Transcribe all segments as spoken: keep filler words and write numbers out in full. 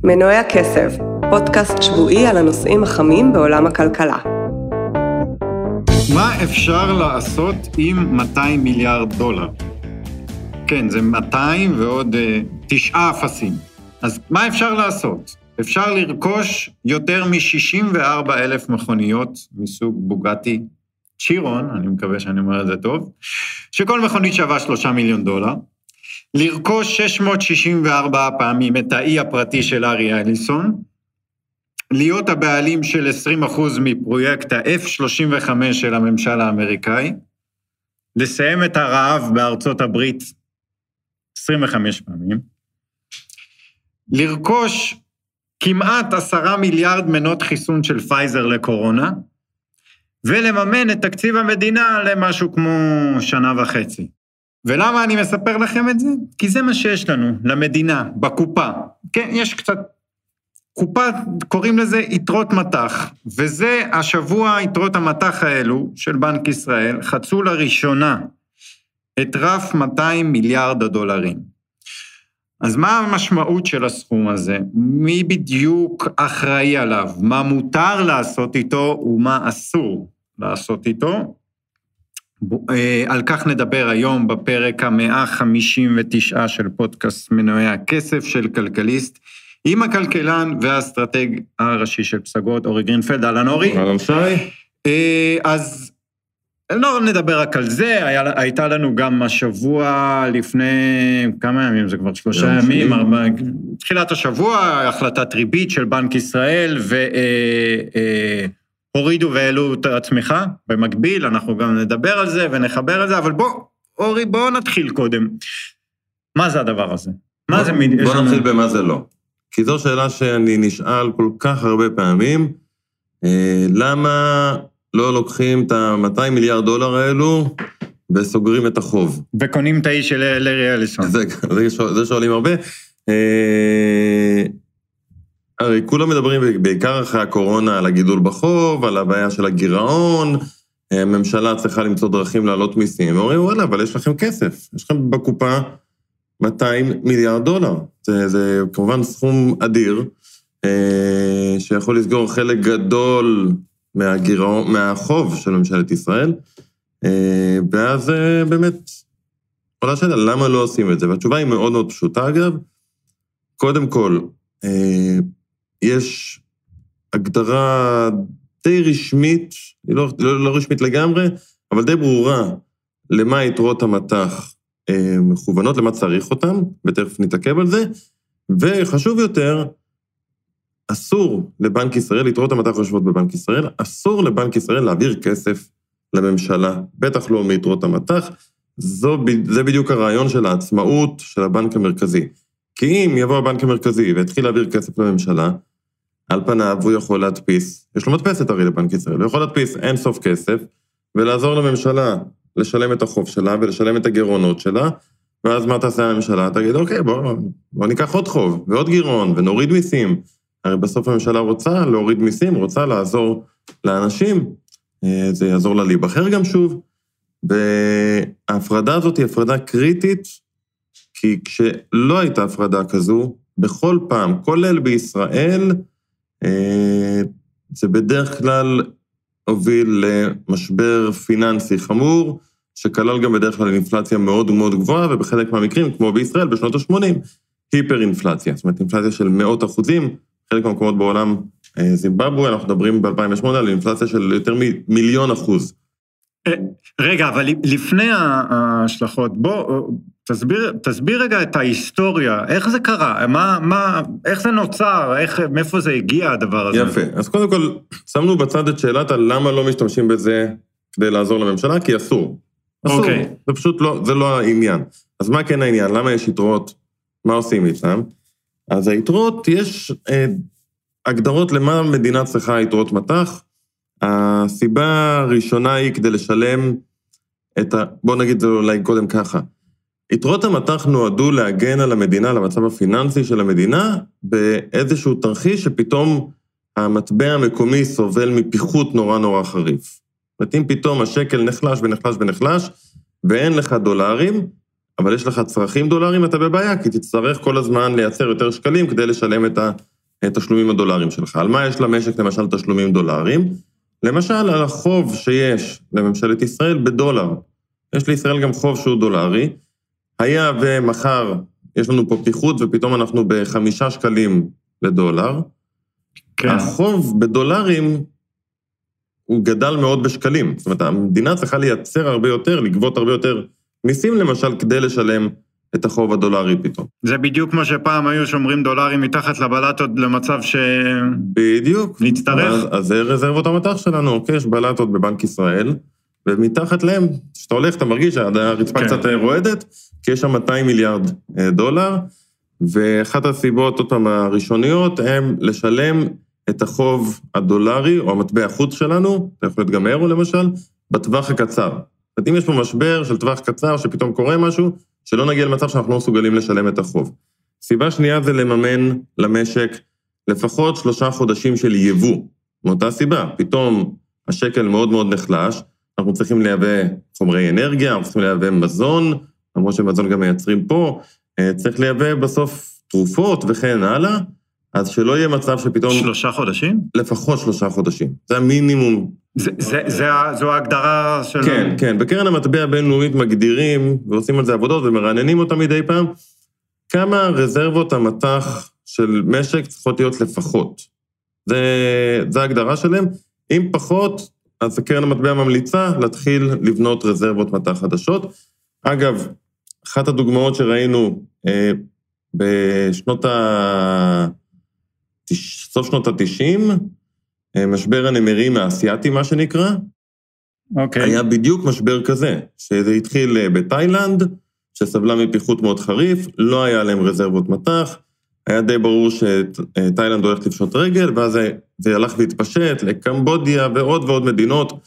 מנועי הכסף, פודקאסט שבועי על הנושאים החמים בעולם הכלכלה. מה אפשר לעשות עם מאתיים מיליארד דולר? כן, זה מאתיים ועוד תשעה אפסים. אז מה אפשר לעשות? אפשר לרכוש יותר מ-שישים וארבע אלף מכוניות מסוג בוגטי צ'ירון, אני מקווה שאני אומר את זה טוב, שכל מכונית שווה שלושה מיליון דולר, לרכוש שש מאות שישים וארבע פעמים את האי הפרטי של ארי אליסון, להיות הבעלים של עשרים אחוז מפרויקט ה-אף שלושים וחמש של הממשל האמריקאי, לסיים את הרעב בארצות הברית עשרים וחמש פעמים, לרכוש כמעט עשרה מיליארד מנות חיסון של פייזר לקורונה, ולממן את תקציב המדינה למשהו כמו שנה וחצי. ולמה אני מספר לכם את זה? כי זה מה שיש לנו, למדינה, בקופה. כן, יש קצת קופה, קוראים לזה יתרות מטח, וזה השבוע יתרות המטח האלו של בנק ישראל, חצו לראשונה את רף מאתיים מיליארד הדולרים. אז מה המשמעות של הסכום הזה? מי בדיוק אחראי עליו? מה מותר לעשות איתו ומה אסור לעשות איתו? על כך נדבר היום בפרק ה-מאה חמישים ותשע של פודקאסט מנועי הכסף של כלכליסט, עם הכלכלן והאסטרטג הראשי של פסגות, אורי גרינפלד. אהלן אורי. אהלן שי. אז לא נדבר רק על זה, היה, הייתה לנו גם השבוע לפני כמה ימים, זה כבר שלושה ימים, ארבע, תחילת השבוע, החלטת ריבית של בנק ישראל, והורידו והעלו את הצמיחה, במקביל, אנחנו גם נדבר על זה ונחבר על זה, אבל בוא, אורי, בוא נתחיל קודם. מה זה הדבר הזה? מה זה? בוא נתחיל במה זה לא. כי זו שאלה שאני נשאל כל כך הרבה פעמים, למה לא לוקחים את ה-מאתיים מיליארד דולר האלו, וסוגרים את החוב. וקונים את האיש של ארי אליסון. זה, זה, זה שואלים הרבה. הרי כולם מדברים בעיקר אחרי הקורונה על הגידול בחוב, על הבעיה של הגירעון, הממשלה צריכה למצוא דרכים לעלות מיסים, ואומרים, וואלה, אבל יש לכם כסף, יש לכם בקופה מאתיים מיליארד דולר. זה, זה כמובן סכום אדיר, שיכול לסגור חלק גדול מהגירעון, מהחוב של ממשלת ישראל, ואז באמת, עולה שאלה, למה לא עושים את זה? והתשובה היא מאוד מאוד פשוטה, אגב. קודם כל, יש הגדרה די רשמית, לא, לא, לא רשמית לגמרי, אבל די ברורה, למה יתרות המטח מכוונות, למה צריך אותם, ותכף נתעכב על זה, וחשוב יותר, אסור לבנק ישראל, יתרות המטח יושבות בבנק ישראל, אסור לבנק ישראל להעביר כסף לממשלה, בטח לא מיתרות המטח, זו, זה בדיוק הרעיון של העצמאות של הבנק המרכזי. כי אם יבוא הבנק המרכזי והתחיל להעביר כסף לממשלה, על פניו הוא יכול להדפיס, יש לו מדפסת הרי לבנק ישראל, הוא יכול להדפיס אין סוף כסף, ולעזור לממשלה לשלם את החוב שלה ולשלם את הגירעונות שלה, ואז מה תעשה הממשלה? תגיד, אוקיי, בוא, בוא ניקח עוד חוב ועוד גירעון ונוריד מיסים. הרי בסוף הממשלה רוצה להוריד מיסים, רוצה לעזור לאנשים, זה יעזור לה להיבחר גם שוב, וההפרדה הזאת היא הפרדה קריטית, כי כשלא הייתה הפרדה כזו, בכל פעם, כולל בישראל, זה בדרך כלל הוביל למשבר פיננסי חמור, שכלל גם בדרך כלל אינפלציה מאוד מאוד גבוהה, ובחלק מהמקרים, כמו בישראל, בשנות ה-שמונים, היפר אינפלציה, זאת אומרת, אינפלציה של מאות אחוזים, חלק מהמקומות בעולם זימבבואה, אנחנו מדברים ב-אלפיים ושמונה על אינפלציה של יותר ממיליון אחוז. רגע, אבל לפני ההשלכות, בוא, תסביר, תסביר רגע את ההיסטוריה, איך זה קרה, מה, מה, איך זה נוצר, איך, מאיפה זה הגיע הדבר הזה? יפה, אז קודם כל, שמנו בצד את שאלת על למה לא משתמשים בזה כדי לעזור לממשלה, כי אסור. אסור, okay. זה פשוט לא, זה לא העניין. אז מה כן העניין? למה יש יתרות? מה עושים איתם? אז היתרות, יש אה, הגדרות למה המדינה צריכה יתרות מטח. הסיבה הראשונה היא כדי לשלם את ה... בוא נגיד זה אולי קודם ככה. יתרות המטח נועדו להגן על המדינה, על המצב הפיננסי של המדינה, באיזשהו תרחיש שפתאום המטבע המקומי סובל מפיחות נורא נורא חריף. זאת אומרת, אם פתאום השקל נחלש ונחלש ונחלש, ואין לך דולרים, אבל יש לך צרכים דולרים, אתה בבעיה, כי תצטרך כל הזמן לייצר יותר שקלים כדי לשלם את תשלומים הדולרים שלך. על מה יש למשק למשל תשלומים דולרים? למשל על החוב שיש לממשלת ישראל בדולר. יש לישראל גם חוב שהוא דולרי. היה ומחר יש לנו פה פתיחות ופתאום אנחנו בחמישה שקלים לדולר. כן. החוב בדולרים הוא גדל מאוד בשקלים. זאת אומרת, המדינה צריכה לייצר הרבה יותר, לגבות הרבה יותר מיסים למשל כדי לשלם את החוב הדולרי פתאום. זה בדיוק כמו שפעם היו שומרים דולרים מתחת לבלטות למצב ש... בדיוק. נצטרך. אז, אז זה רזרבות המטח שלנו, אוקיי? יש בלטות בבנק ישראל, ומתחת להם, כשאתה הולך, אתה מרגיש שהרצפה כן. קצת רועדת, כי יש שם מאתיים מיליארד דולר, ואחת הסיבות, עוד פעם, הראשוניות, הם לשלם את החוב הדולרי, או המטבע החוץ שלנו, זה יכול להיות גם אירו למשל, בטווח הקצר. זאת אומרת, אם יש פה משבר של טווח קצר, שפתאום קורה משהו, שלא נגיע למצב שאנחנו לא מסוגלים לשלם את החוב. סיבה שנייה זה לממן למשק לפחות שלושה חודשים של יבוא. מאותה סיבה, פתאום השקל מאוד מאוד נחלש, אנחנו צריכים לייבא חומרי אנרגיה, אנחנו צריכים לייבא מזון, למרות שמזון גם מייצרים פה, צריך לייבא בסוף תרופות וכן הלאה, אז שלא יהיה מצב שפתאום... שלושה חודשים? לפחות שלושה חודשים. זה המינימום. זה, זה, זה, זו ההגדרה של... כן, כן. בקרן המטבע הבינלאומית מגדירים, ועושים על זה עבודות ומרעננים אותם מדי פעם, כמה רזרבות המטח של משק צריכות להיות לפחות. זה, זה ההגדרה שלהם. אם פחות, אז הקרן המטבע ממליצה להתחיל לבנות רזרבות מטח חדשות. אגב, אחת הדוגמאות שראינו אה, בשנות ה... סוף שנות ה-תשעים, משבר הנמרים האסייתי, מה שנקרא, okay. היה בדיוק משבר כזה, שזה התחיל בתאילנד, שסבלה מפיחות מאוד חריף, לא היה להם רזרבות מטח, היה די ברור שתאילנד הולכת לפשוט רגל, ואז זה, זה הלך והתפשט לקמבודיה ועוד ועוד מדינות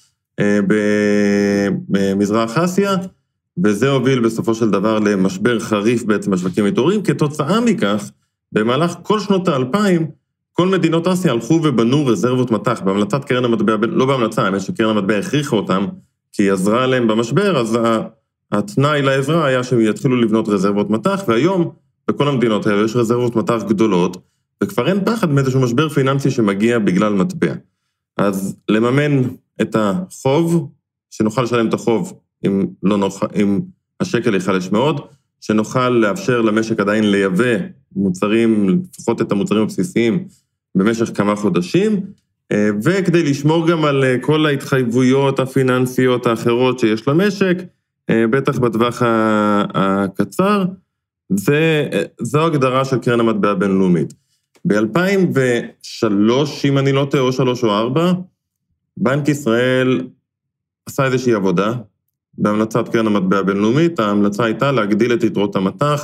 במזרח אסיה, וזה הוביל בסופו של דבר למשבר חריף בעצם בשווקים מתעוררים, כתוצאה מכך, במהלך כל שנות האלפיים, כל מדינות אסיה הלכו ובנו רזרבות מטח, בהמלצת קרן המטבע, לא בהמלצה, האמת שקרן המטבע הכריחה אותם, כי היא עזרה להם במשבר, אז התנאי לעזרה היה שהם יתחילו לבנות רזרבות מטח, והיום בכל המדינות האלה יש רזרבות מטח גדולות, וכבר אין פחד מאיזשהו משבר פיננסי שמגיע בגלל מטבע. אז לממן את החוב, שנוכל לשלם את החוב, אם, לא נוכל, אם השקל יחלש מאוד, שנוכל לאפשר למשק עדיין לייבא מוצרים, לפחות את המוצרים הבסיסיים, במשך כמה חודשים, וכדי לשמור גם על כל ההתחייבויות הפיננסיות האחרות שיש למשק, בטח בטווח הקצר, זה, זו הגדרה של קרן המטבע הבינלאומית. ב-אלפיים ושלוש, אם אני לא טועה, או שלוש או ארבע, בנק ישראל עשה איזושהי עבודה, בהמלצת קרן המטבע הבינלאומית, ההמלצה הייתה להגדיל את יתרות המטח,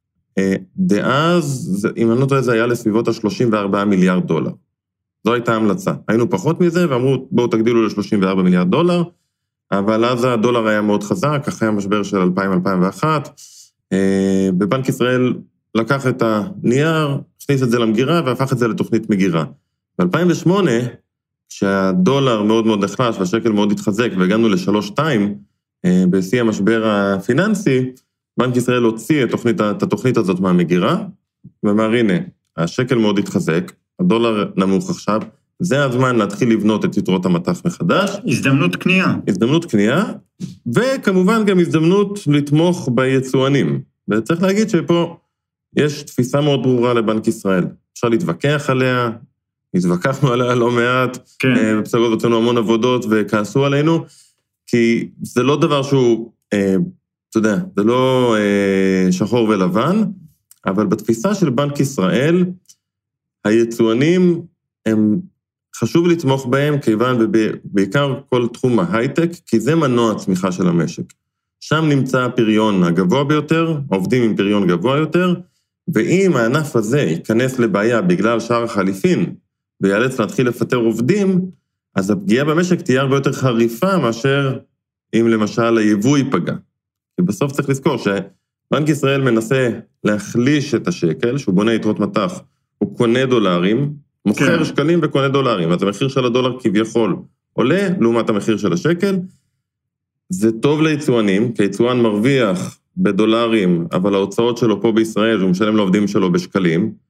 דאז, אם אני לא טועה, זה היה לסביבות ה-שלושים וארבעה מיליארד דולר. זו הייתה המלצה. היינו פחות מזה, ואמרו, בואו תגדילו ל-שלושים וארבעה מיליארד דולר, אבל אז הדולר היה מאוד חזק, אחרי המשבר של אלפיים אלפיים ואחת, בבנק ישראל לקח את הנייר, הכניס את זה למגירה, והפך את זה לתוכנית מגירה. ב-אלפיים ושמונה, כשהדולר מאוד מאוד נחלש, והשקל מאוד התחזק, והגענו ל-שלוש שתיים, בשיא המשבר הפיננסי, בנק ישראל הוציא את, תוכנית, את התוכנית הזאת מהמגירה, ואמר, הנה, השקל מאוד התחזק, הדולר נמוך עכשיו, זה הזמן להתחיל לבנות את יתרות המטח מחדש. הזדמנות קנייה. הזדמנות קנייה, וכמובן גם הזדמנות לתמוך ביצואנים. וצריך להגיד שפה יש תפיסה מאוד ברורה לבנק ישראל. אפשר להתווכח עליה, התווכחנו עליה לא מעט, כן. בפסגות הוצאנו המון עבודות וכעסו עלינו, כי זה לא דבר שהוא, אתה יודע, זה לא שחור ולבן, אבל בתפיסה של בנק ישראל, היצואנים הם חשוב לתמוך בהם, כיוון ובעיקר כל תחום ההייטק, כי זה מנוע הצמיחה של המשק. שם נמצא הפריון הגבוה ביותר, עובדים עם פריון גבוה יותר, ואם הענף הזה ייכנס לבעיה בגלל שער החליפין, ויאלץ להתחיל לפטר עובדים, אז הפגיעה במשק תהיה הרבה יותר חריפה מאשר אם למשל היבוא ייפגע. כי בסוף צריך לזכור שבנק ישראל מנסה להחליש את השקל, שהוא בונה יתרות מטח, הוא קונה דולרים, מוכר כן. שקלים וקונה דולרים, אז המחיר של הדולר כביכול עולה לעומת המחיר של השקל, זה טוב ליצואנים, כי היצואן מרוויח בדולרים, אבל ההוצאות שלו פה בישראל, הוא משלם לעובדים שלו בשקלים,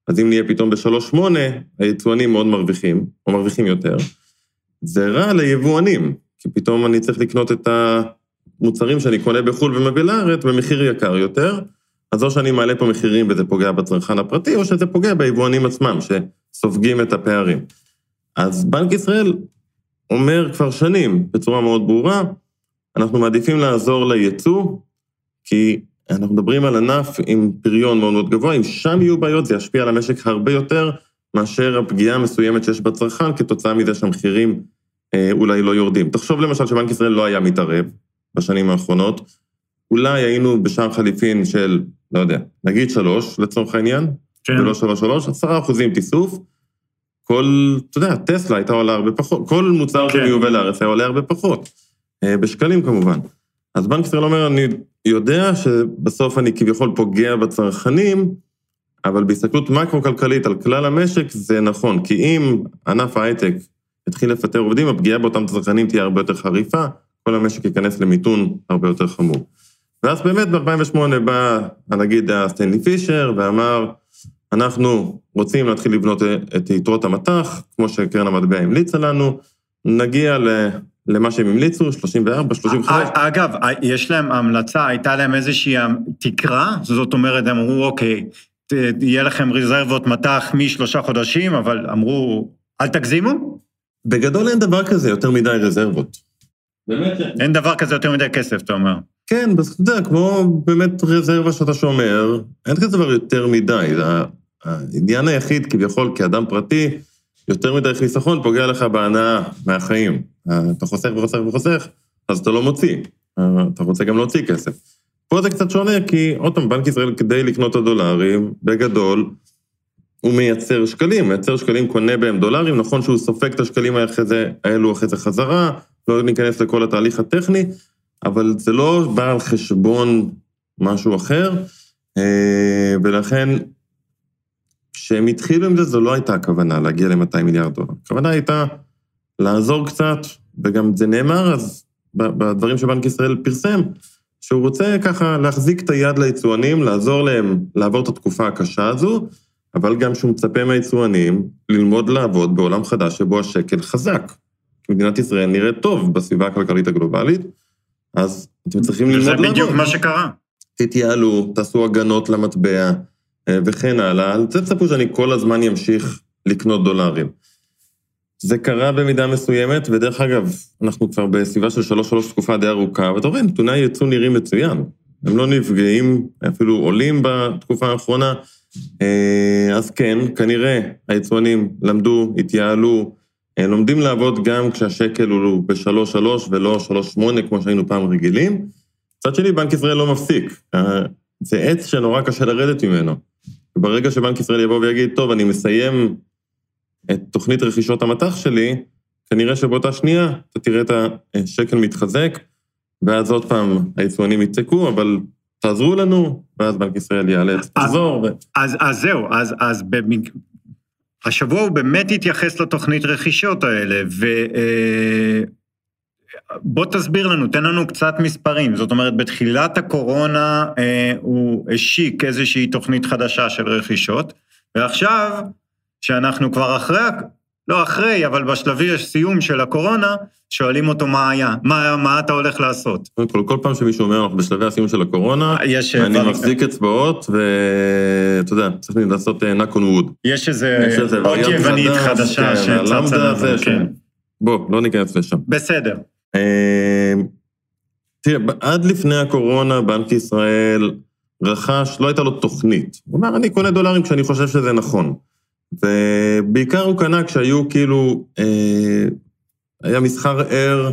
אז אם נהיה פתאום ב-שלוש נקודה שמונה, היצואנים מאוד מרוויחים, או מרוויחים יותר. זה רע ליבואנים, כי פתאום אני צריך לקנות את המוצרים שאני קונה בחול ומביא לארץ במחיר יקר יותר, אז או שאני מעלה פה מחירים וזה פוגע בצרכן הפרטי, או שזה פוגע ביבואנים עצמם, שסופגים את הפערים. אז בנק ישראל אומר כבר שנים, בצורה מאוד ברורה, אנחנו מעדיפים לעזור לייצוא, כי אנחנו מדברים על ענף עם פריון מאוד מאוד גבוה, אם שם יהיו בעיות, זה ישפיע על המשק הרבה יותר, מאשר הפגיעה המסוימת שיש בצרכן, כתוצאה מזה שהמחירים אה, אולי לא יורדים. תחשוב למשל שבנק ישראל לא היה מתערב בשנים האחרונות, אולי היינו בשער חליפין של, לא יודע, נגיד שלוש לצורך העניין, כן. ולא שלוש שלוש, עשרה אחוזים תיסוף, כל, אתה יודע, טסלה הייתה עולה הרבה פחות, כל מוצר כן. שמיובא לארץ היה עולה הרבה פחות, אה, בשקלים כמובן. אז בנק ישראל אומר, אני יודע שבסוף אני כביכול פוגע בצרכנים, אבל בהסתכלות מקרו-כלכלית על כלל המשק זה נכון, כי אם ענף ההייטק התחיל לפטר עובדים, הפגיעה באותם צרכנים תהיה הרבה יותר חריפה, כל המשק ייכנס למיתון הרבה יותר חמור. ואז באמת ב-אלפיים ושמונה בא הנגיד סטנלי פישר ואמר, אנחנו רוצים להתחיל לבנות את יתרות המטח, כמו שקרן המטבע המליצה לנו, נגיע ל... למה שהם המליצו, שלושים וארבע, שלושים וחמש. אגב, יש להם המלצה, הייתה להם איזושהי תקרה, זאת אומרת, הם אמרו, אוקיי, יהיה לכם רזרבות מטח משלושה חודשים, אבל אמרו, אל תגזימו? בגדול אין דבר כזה, יותר מדי רזרבות. באמת? אין דבר כזה יותר מדי כסף, אתה אומר. כן, אז אתה יודע, כמו באמת רזרבה שאתה שומר, אין כזה דבר יותר מדי. העניין היחיד, כביכול, כאדם פרטי, יותר מדי חיסכון פוגע לך בהנאה מהחיים. אתה חוסך וחוסך וחוסך, אז אתה לא מוציא. אתה רוצה גם להוציא כסף. פה זה קצת שונה, כי עוד פעם, בנק ישראל כדי לקנות את הדולרים, בגדול, הוא מייצר שקלים, מייצר שקלים קונה בהם דולרים, נכון שהוא סופק את השקלים האלו אחרי זה חזרה, לא ניכנס לכל התהליך הטכני, אבל זה לא בא על חשבון משהו אחר, ולכן, כשהם התחילו עם זה, זו לא הייתה הכוונה להגיע ל-מאתיים מיליארד דולר. הכוונה הייתה לעזור קצת, וגם זה נאמר, אז בדברים שבנק ישראל פרסם, שהוא רוצה ככה להחזיק את היד ליצואנים, לעזור להם לעבור את התקופה הקשה הזו, אבל גם שהוא מצפה מהיצואנים ללמוד לעבוד בעולם חדש שבו השקל חזק. כי מדינת ישראל נראית טוב בסביבה הכלכלית הגלובלית, אז אתם צריכים ללמוד לעבוד. זה בדיוק מה שקרה. תתייעלו, תעשו הגנות למטבע, וכן הלאה. זה צפו שאני כל הזמן ימשיך לקנות דולרים. זה קרה במידה מסוימת, ודרך אגב, אנחנו כבר בסביבה של שלוש שלוש תקופה די ארוכה, ואתה רואה, נתוני הייצוא נראים מצוין. הם לא נפגעים, אפילו עולים בתקופה האחרונה, אז כן, כנראה היצואנים למדו, התייעלו, לומדים לעבוד גם כשהשקל הוא ב-שלוש שלוש ולא שלוש שמונה, כמו שהיינו פעם רגילים. צד שני, בנק ישראל לא מפסיק. זה עץ שנורא קשה לרדת ממנו. וברגע שבנק ישראל יבוא ויגיד, טוב, אני מסיים את תוכנית רכישות המטח שלי, כנראה שבאותה שנייה אתה תראה את השקל מתחזק, ואז עוד פעם היצואנים יצקו, אבל תעזרו לנו, ואז בנק ישראל יאלץ, תחזור. אז, ו... אז, אז זהו, אז, אז במג... השבוע הוא באמת התייחס לתוכנית רכישות האלה, ובוא תסביר לנו, תן לנו קצת מספרים, זאת אומרת, בתחילת הקורונה הוא השיק איזושהי תוכנית חדשה של רכישות, ועכשיו, שאנחנו כבר אחרי, לא אחרי, אבל בשלבי יש סיום של הקורונה, שואלים אותו מה היה, מה, מה אתה הולך לעשות. כל, כל פעם שמישהו אומר, אנחנו בשלבי הסיום של הקורונה, יש אני דבר... מחזיק אצבעות, ואתה יודע, צריך לעשות knock on wood. יש איזה עוד יוונית חדשה, כן, שצצה זה, כן. בוא, לא ניכנס לשם. בסדר. תראה, עד לפני הקורונה, בנק ישראל רכש, לא הייתה לו תוכנית. הוא אומר, אני קונה דולרים כשאני חושב שזה נכון. ובעיקר הוא קנה כשהיו כאילו, אה, היה מסחר ער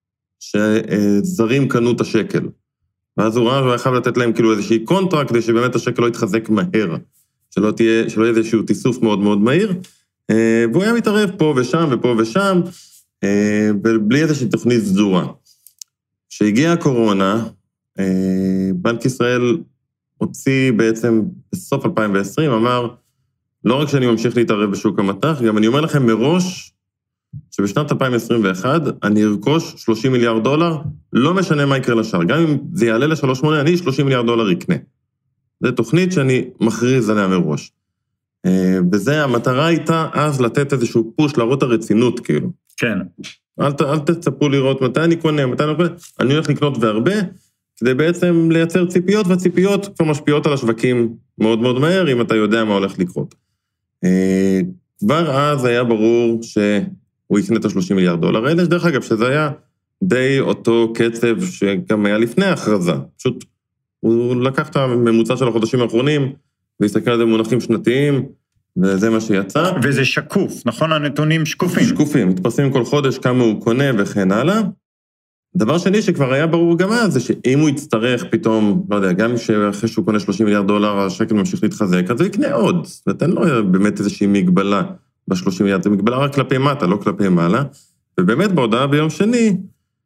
שזרים קנו את השקל. ואז הוא ראה שהוא היה חייב לתת להם כאילו איזושהי קונטרה, כדי שבאמת השקל לא יתחזק מהר, שלא תהיה, שלא יהיה איזשהו תיסוף מאוד מאוד מהיר, אה, והוא היה מתערב פה ושם ופה ושם, אה, ובלי איזושהי תוכנית סדורה. כשהגיעה הקורונה, אה, בנק ישראל הוציא בעצם בסוף אלפיים ועשרים, אמר, לא רק שאני ממשיך להתערב בשוק המטח, גם אני אומר לכם מראש, שבשנת אלפיים עשרים ואחת אני ארכוש שלושים מיליארד דולר, לא משנה מה יקרה לשאר, גם אם זה יעלה ל-שלוש שמונה, אני שלושים מיליארד דולר יקנה. זו תוכנית שאני מכריז עליה מראש. וזה, המטרה הייתה אז לתת איזשהו פוש, להראות הרצינות, כאילו. כן. אל, אל תצפו לראות מתי אני קונה, מתי אני קונה, אני הולך לקנות והרבה, כדי בעצם לייצר ציפיות, והציפיות כבר משפיעות על השווקים מאוד מאוד מהר, אם אתה יודע מה הולך לקרות. כבר אז היה ברור שהוא יקנה את ה-שלושים מיליארד דולר, אלא דרך אגב, שזה היה די אותו קצב שגם היה לפני ההכרזה. פשוט הוא לקח את הממוצע של החודשים האחרונים, והסתכל על זה במונחים שנתיים, וזה מה שיצא. וזה שקוף, נכון? הנתונים שקופים. שקופים, מתפרסמים כל חודש כמה הוא קונה וכן הלאה. דבר שני שכבר היה ברור גם אז, זה שאם הוא יצטרך פתאום, לא יודע, גם אחרי שהוא קונה שלושים מיליארד דולר, השקל ממשיך להתחזק, אז הוא יקנה עוד. זאת אומרת, אין לו באמת איזושהי מגבלה ב-שלושים מיליארד, זה מגבלה רק כלפי מטה, לא כלפי מעלה. ובאמת בהודעה ביום שני,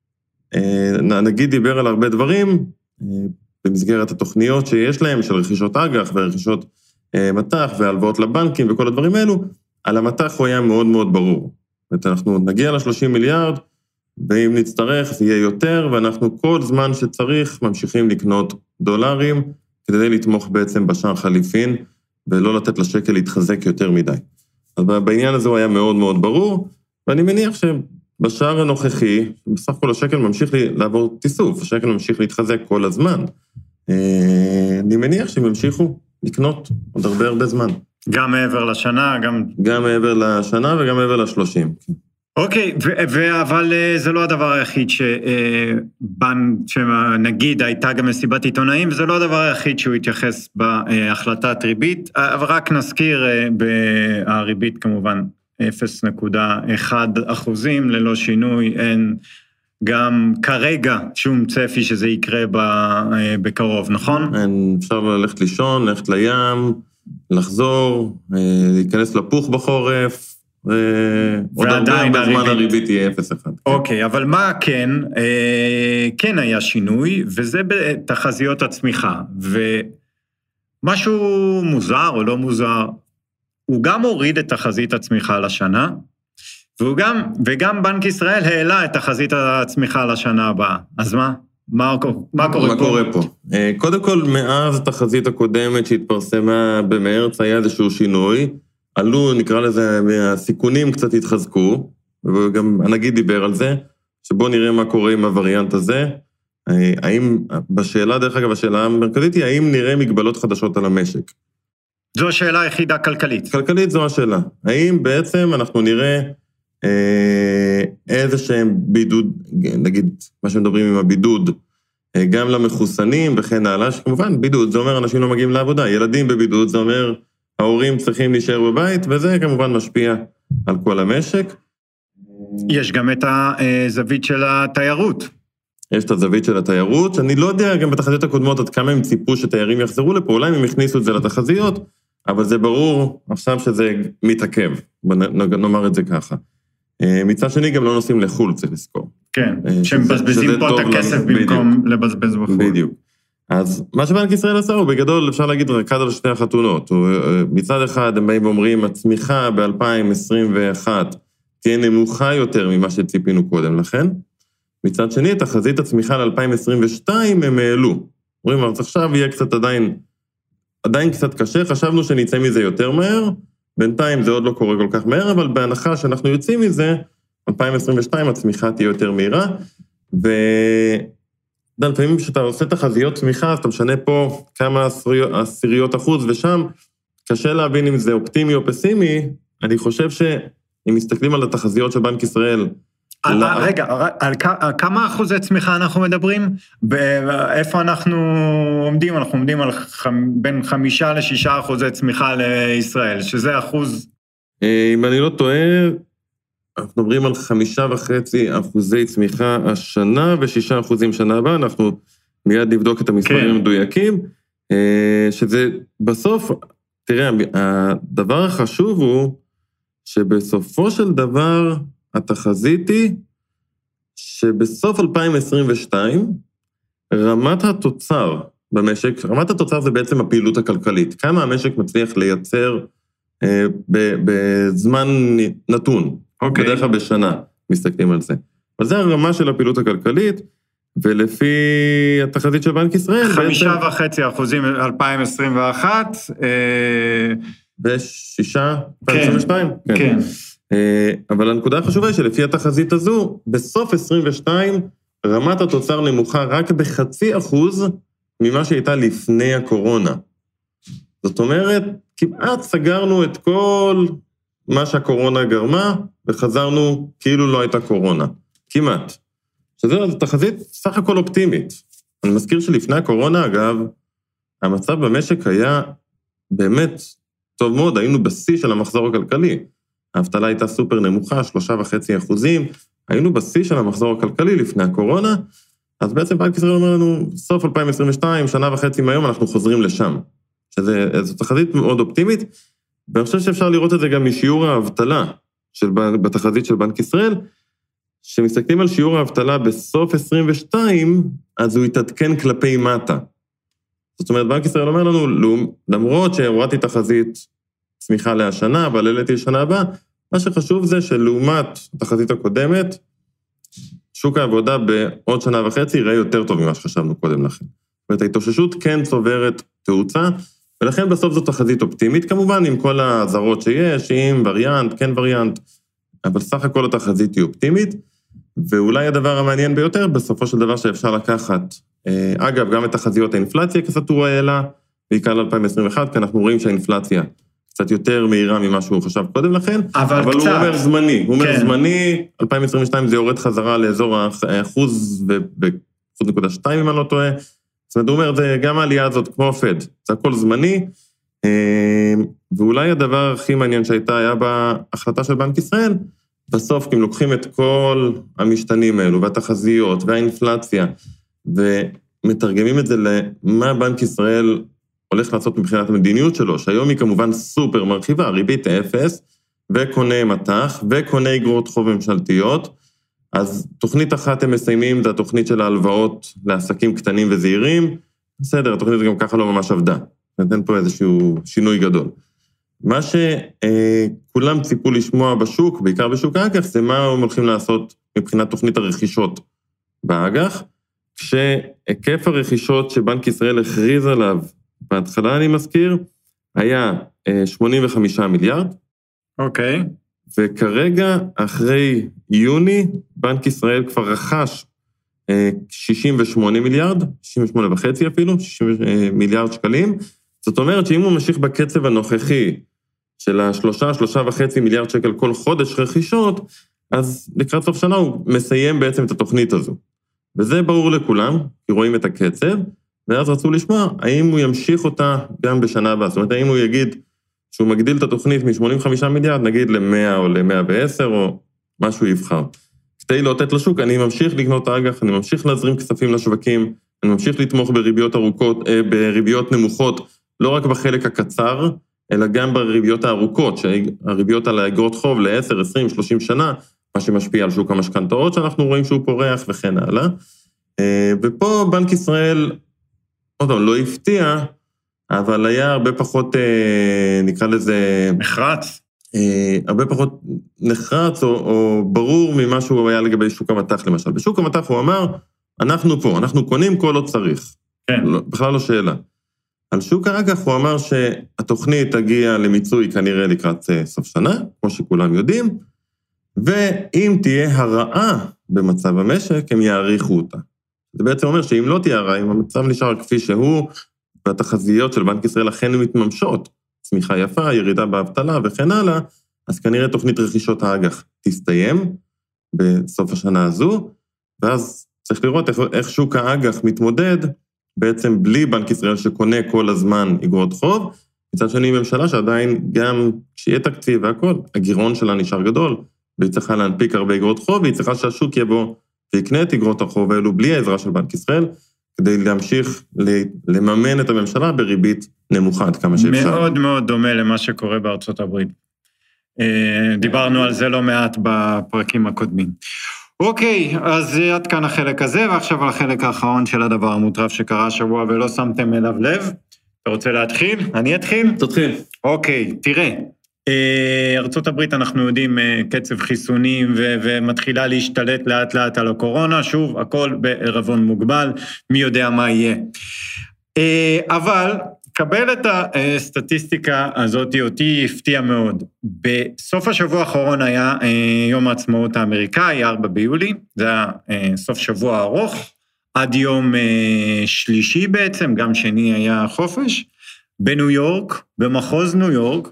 נגיד דיבר על הרבה דברים, במסגרת התוכניות שיש להם, של רכישות אג"ח ורכישות מתח והלוואות לבנקים וכל הדברים האלו, על המתח הוא היה מאוד מאוד ברור. זאת אומרת, אנחנו נגיע ל-שלושים מיליארד, ואם נצטרך זה יהיה יותר, ואנחנו כל זמן שצריך ממשיכים לקנות דולרים, כדי לתמוך בעצם בשער חליפין, ולא לתת לשקל להתחזק יותר מדי. אז בעניין הזה הוא היה מאוד מאוד ברור, ואני מניח שבשער הנוכחי, בסך הכל השקל ממשיך לעבור תיסוף, השקל ממשיך להתחזק כל הזמן. אני מניח שהם ימשיכו לקנות עוד הרבה הרבה זמן. גם מעבר לשנה, גם... גם מעבר לשנה וגם מעבר לשלושים. אוקיי, אבל זה לא הדבר היחיד שבנק, שנגיד הייתה גם מסיבת עיתונאים, וזה לא הדבר היחיד שהוא התייחס בהחלטת ריבית, אבל רק נזכיר, הריבית כמובן אפס נקודה אחת אחוזים, ללא שינוי, אין גם כרגע שום צפי שזה יקרה בקרוב, נכון? אין, אפשר ללכת לישון, ללכת לים, לחזור, להיכנס לפוך בחורף, ועוד הרבה זמן הריבית תהיה אפס אחד. אוקיי, אבל מה כן? כן היה שינוי, וזה בתחזיות הצמיחה, ומשהו מוזר או לא מוזר, הוא גם הוריד את תחזית הצמיחה לשנה, וגם, וגם בנק ישראל העלה את תחזית הצמיחה לשנה הבאה. אז מה? מה, מה קורה מה פה? קורה פה? קודם כל, מאז התחזית הקודמת שהתפרסמה במרץ, היה איזשהו שינוי, עלו, נקרא לזה, מהסיכונים קצת התחזקו, וגם הנגיד דיבר על זה, שבוא נראה מה קורה עם הווריאנט הזה, האם, בשאלה, דרך אגב, השאלה המרכזית היא, האם נראה מגבלות חדשות על המשק? זו השאלה היחידה כלכלית. כלכלית זו השאלה. האם בעצם אנחנו נראה אה, איזה שהם בידוד, נגיד, מה שמדברים עם הבידוד, אה, גם למחוסנים וכן הלאה, שכמובן, בידוד, זה אומר אנשים לא מגיעים לעבודה, ילדים בבידוד, זה אומר ההורים צריכים להישאר בבית, וזה כמובן משפיע על כל המשק. יש גם את הזווית של התיירות. יש את הזווית של התיירות, שאני לא יודע גם בתחזיות הקודמות עד כמה הם ציפו שתיירים יחזרו לפה, אולי הם הכניסו את זה לתחזיות, אבל זה ברור עכשיו שזה מתעכב, נאמר את זה ככה. מצד שני גם לא נוסעים לחול, צריך לזכור. כן, שהם מבזבזים פה את הכסף במקום לבזבז בחול. בדיוק. אז מה שבנק ישראל עשה הוא בגדול, אפשר להגיד, רקד על שתי החתונות. מצד אחד הם באים ואומרים, הצמיחה ב-אלפיים עשרים ואחת תהיה נמוכה יותר ממה שציפינו קודם לכן. מצד שני, את החזית הצמיחה ל-אלפיים עשרים ושתיים הם העלו. אומרים, אז עכשיו יהיה קצת עדיין, עדיין קצת קשה, חשבנו שניצא מזה יותר מהר, בינתיים זה עוד לא קורה כל כך מהר, אבל בהנחה שאנחנו יוצאים מזה, אלפיים עשרים ושתיים הצמיחה תהיה יותר מהירה, ו... לפעמים כשאתה עושה תחזיות צמיחה, אז אתה משנה פה כמה עשיריות אחוז, ושם קשה להבין אם זה אופטימי או פסימי, אני חושב שאם מסתכלים על התחזיות של בנק ישראל... רגע, על כמה אחוזי צמיחה אנחנו מדברים? איפה אנחנו עומדים? אנחנו עומדים על בין חמישה לשישה אחוזי צמיחה לישראל, שזה אחוז... אם אני לא טועה... אנחנו מדברים על חמישה וחצי אחוזי צמיחה השנה, ושישה אחוזים שנה הבאה, אנחנו מיד נבדוק את המספרים המדויקים, שזה בסוף, תראה, הדבר החשוב הוא, שבסופו של דבר, התחזית היא, שבסוף אלפיים עשרים ושתיים, רמת התוצר במשק, רמת התוצר זה בעצם הפעילות הכלכלית, כמה המשק מצליח לייצר בזמן נתון, Okay. בדרך כלל בשנה מסתכלים על זה. אבל זה הרמה של הפעילות הכלכלית, ולפי התחזית של בנק ישראל... חמישה וחצי אחוזים אלפיים עשרים ואחת, ושישה, אלפיים עשרים ושתיים. כן, כן. אבל הנקודה החשובה היא שלפי התחזית הזו, בסוף עשרים ושתיים, רמת התוצר נמוכה רק בחצי אחוז ממה שהייתה לפני הקורונה. זאת אומרת, כמעט סגרנו את כל מה שהקורונה גרמה, וחזרנו כאילו לא הייתה קורונה. כמעט. שזו תחזית סך הכל אופטימית. אני מזכיר שלפני הקורונה, אגב, המצב במשק היה באמת טוב מאוד, היינו בשיא של המחזור הכלכלי. האבטלה הייתה סופר נמוכה, שלושה וחצי אחוזים, היינו בשיא של המחזור הכלכלי לפני הקורונה, אז בעצם בנק ישראל אומר לנו, סוף אלפיים עשרים ושתיים, שנה וחצי מהיום, אנחנו חוזרים לשם. שזו תחזית מאוד אופטימית, ואני חושב שאפשר לראות את זה גם משיעור האבטלה, של, בתחזית של בנק ישראל, שמסתכלים על שיעור האבטלה בסוף עשרים ושתיים, אז הוא יתעדכן כלפי מטה. זאת אומרת, בנק ישראל אומר לנו, למרות שהורדתי תחזית צמיחה להשנה, אבל העליתי לשנה הבאה, מה שחשוב זה שלעומת התחזית הקודמת, שוק העבודה בעוד שנה וחצי יראה יותר טוב ממה שחשבנו קודם לכן. זאת אומרת, ההתאוששות כן צוברת תאוצה, ולכן בסוף זו תחזית אופטימית, כמובן עם כל הזרות שיש, עם וריאנט, כן וריאנט, אבל סך הכל התחזית היא אופטימית, ואולי הדבר המעניין ביותר, בסופו של דבר שאפשר לקחת, אגב, גם את תחזיות האינפלציה כסתור האלה, בעיקר ל-אלפיים עשרים ואחת, כי אנחנו רואים שהאינפלציה קצת יותר מהירה ממה שהוא חשב קודם לכן, אבל, אבל הוא אומר זמני, הוא אומר כן. זמני, אלפיים עשרים ושתיים זה יורד חזרה לאזור האחוז ו-אחוז נקודה שתיים אם אני לא טועה, זאת אומרת, הוא אומר, זה גם העלייה הזאת כמו פד, זה הכל זמני, ואולי הדבר הכי מעניין שהייתה, היה בהחלטה של בנק ישראל, בסוף, כי הם לוקחים את כל המשתנים האלו, והתחזיות, והאינפלציה, ומתרגמים את זה למה בנק ישראל הולך לעשות מבחינת המדיניות שלו, שהיום היא כמובן סופר מרחיבה, ריבית אפס, וקונה מטח, וקונה אגרות חוב ממשלתיות, אז תוכנית אחת הם מסיימים, זה התוכנית של ההלוואות לעסקים קטנים וזהירים, בסדר, התוכנית גם ככה לא ממש עבדה, נתן פה איזשהו שינוי גדול. מה שכולם ציפו לשמוע בשוק, בעיקר בשוק האג"ח, זה מה הם הולכים לעשות מבחינת תוכנית הרכישות באג"ח, כשהיקף הרכישות שבנק ישראל הכריז עליו, בהתחלה אני מזכיר, היה שמונים וחמישה מיליארד. אוקיי. וכרגע, אחרי יוני, בנק ישראל כבר רכש שישים ושמונה מיליארד, שישים ושמונה וחצי אפילו, שישים מיליארד שקלים. זאת אומרת שאם הוא ממשיך בקצב הנוכחי של השלושה, שלושה וחצי מיליארד שקל כל חודש רכישות, אז לקראת סוף שנה הוא מסיים בעצם את התוכנית הזו. וזה ברור לכולם, כי רואים את הקצב, ואז רצו לשמוע, האם הוא ימשיך אותה גם בשנה הבאה. זאת אומרת, האם הוא יגיד שהוא מגדיל את התוכנית מ-שמונים וחמישה מיליארד, נגיד ל-מאה או ל-מאה ועשר, או משהו יבחר. כדי לאותת לשוק, אני ממשיך לקנות אג"ח, אני ממשיך להזרים כספים לשווקים, אני ממשיך לתמוך בריביות ארוכות, בריביות נמוכות, לא רק בחלק הקצר, אלא גם בריביות הארוכות, שהריביות על האגרות חוב ל-עשר, עשרים, שלושים שנה, מה שמשפיע על שוק המשכנתאות, שאנחנו רואים שהוא פורח וכן הלאה. ופה בנק ישראל, עוד לא הפתיע, אבל היה הרבה פחות, נקרא לזה... נחרץ. הרבה פחות נחרץ, או, או ברור ממה שהוא היה לגבי שוק המטח, למשל. בשוק המטח הוא אמר, אנחנו פה, אנחנו קונים כל עוד צריך. כן. לא, בכלל לא שאלה. על שוק האג"ח הוא אמר שהתוכנית תגיע למיצוי כנראה לקראת סוף שנה, כמו שכולם יודעים, ואם תהיה הרעה במצב המשק, הם יעריכו אותה. זה בעצם אומר שאם לא תהיה הרעה, אם המצב נשאר כפי שהוא, והתחזיות של בנק ישראל אכן מתממשות, צמיחה יפה, ירידה באבטלה וכן הלאה, אז כנראה תוכנית רכישות האג"ח תסתיים בסוף השנה הזו, ואז צריך לראות איך, איך שוק האג"ח מתמודד, בעצם בלי בנק ישראל שקונה כל הזמן אגרות חוב, מצד שני ממשלה שעדיין גם כשיהיה תקציב והכל, הגירעון שלה נשאר גדול, והיא צריכה להנפיק הרבה אגרות חוב, והיא צריכה שהשוק יבוא ויקנה את אגרות החוב האלו בלי העזרה של בנק ישראל, כדי להמשיך לממן את הממשלה בריבית נמוכה עד כמה שאפשר. מאוד מאוד דומה למה שקורה בארצות הברית. דיברנו על זה לא מעט בפרקים הקודמים. אוקיי, אז עד כאן החלק הזה, ועכשיו על החלק האחרון של הדבר המוטרף שקרה השבוע ולא שמתם אליו לב. אתה רוצה להתחיל? אני אתחיל? תתחיל. אוקיי, תראה. ארצות הברית אנחנו יודעים קצב חיסונים ו- ומתחילה להשתלט לאט לאט על הקורונה, שוב, הכל בערבון מוגבל, מי יודע מה יהיה. אבל קבל את הסטטיסטיקה הזאת, אותי הפתיע מאוד. בסוף השבוע האחרון היה יום העצמאות האמריקאי, ארבעה ביולי, זה היה סוף שבוע ארוך, עד יום שלישי בעצם, גם שני היה חופש, בניו יורק, במחוז ניו יורק,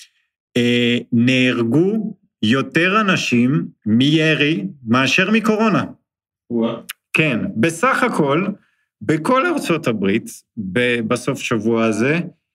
נהרגו יותר אנשים מירי מאשר מקורונה. וואו. כן, בסך הכל, בכל ארצות הברית, בסוף שבוע הזה,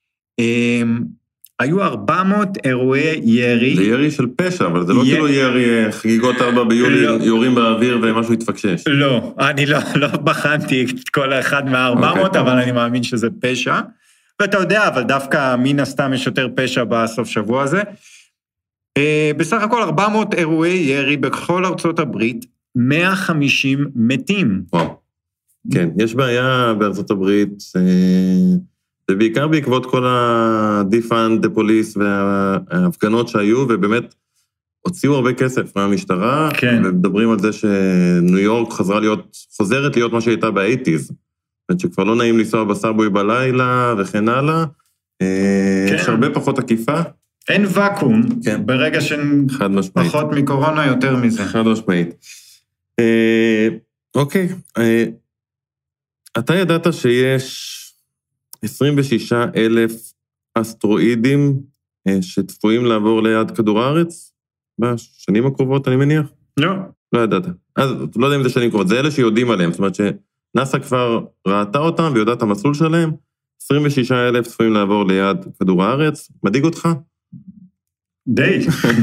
היו ארבע מאות אירועי ירי. זה ירי של פשע, אבל זה לא כאילו ירי חגיגות ארבעה ביולי, יורים באוויר ומשהו התפקשש. לא, אני לא בחנתי את כל אחד מה-ארבע מאות, אבל אני מאמין שזה פשע. ואתה יודע, אבל דווקא מן הסתם יש יותר פשע בסוף שבוע הזה. בסך הכל ארבע מאות אירועי ירי בכל ארצות הברית, מאה וחמישים מתים. וואו. כן, יש בעיה בארצות הברית, זה בעיקר בעקבות כל ה-defund, the police וההפגנות שהיו, ובאמת הוציאו הרבה כסף מהמשטרה, כן. ומדברים על זה שניו יורק חזרה להיות, חוזרת להיות מה שהייתה ב-שמונים, זאת אומרת שכבר לא נעים לנסוע בסאבווי בלילה וכן הלאה, כן. יש הרבה פחות עקיפה. אין וקום, כן. ברגע שפחות מקורונה יותר מזה. חד משמעית. אוקיי, אתה ידעת שיש עשרים ושישה אלף אסטרואידים שצפויים לעבור ליד כדור הארץ בשנים הקרובות, אני מניח? לא. לא ידעת. אז לא יודע אם זה שנים קרובות, זה אלה שיודעים עליהם, זאת אומרת שנאס"א כבר ראתה אותם ויודעת המסלול שלהם, עשרים ושישה אלף צפויים לעבור ליד כדור הארץ, מדאיג אותך? די.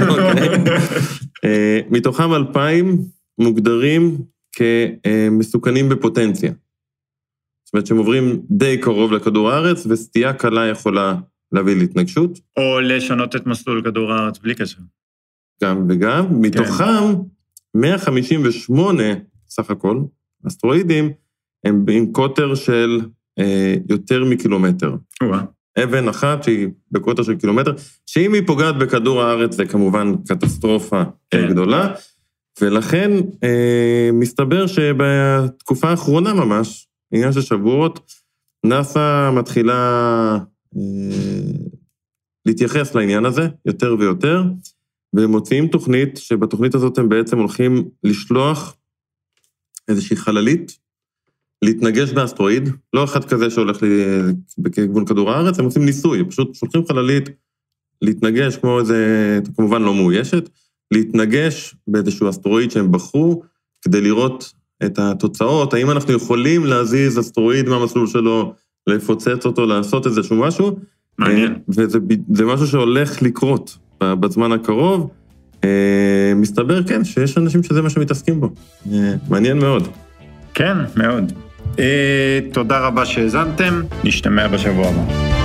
מתוכם אלפיים מוגדרים כמסוכנים בפוטנציה. זאת אומרת שהם עוברים די קרוב לכדור הארץ, וסטייה קלה יכולה להביא להתנגשות. או לשנות את מסלול כדור הארץ בלי קשר. גם וגם. כן. מתוכם מאה חמישים ושמונה סך הכל, אסטרואידים, הם עם קוטר של אה, יותר מקילומטר. וואה. אבן אחת שהיא בקוטר של קילומטר, שאם היא פוגעת בכדור הארץ זה כמובן קטסטרופה כן. גדולה, ולכן אה, מסתבר שבתקופה האחרונה ממש, עניין של שבועות, נאס"א מתחילה אה, להתייחס לעניין הזה יותר ויותר, והם מוציאים תוכנית, שבתוכנית הזאת הם בעצם הולכים לשלוח איזושהי חללית, להתנגש באסטרואיד, לא אחד כזה שהולך בכיוון כדור הארץ, הם עושים ניסוי, פשוט שולחים חללית, להתנגש כמו איזה, כמובן לא מאוישת, להתנגש באיזשהו אסטרואיד שהם בחרו, כדי לראות את התוצאות, האם אנחנו יכולים להזיז אסטרואיד מהמסלול שלו, לפוצץ אותו, לעשות איזשהו משהו, מעניין. וזה זה משהו שהולך לקרות בזמן הקרוב, מסתבר כן, שיש אנשים שזה מה שמתעסקים בו, מעניין מאוד. כן, מאוד. תודה רבה שהזנתם, נשתמע בשבוע הבא.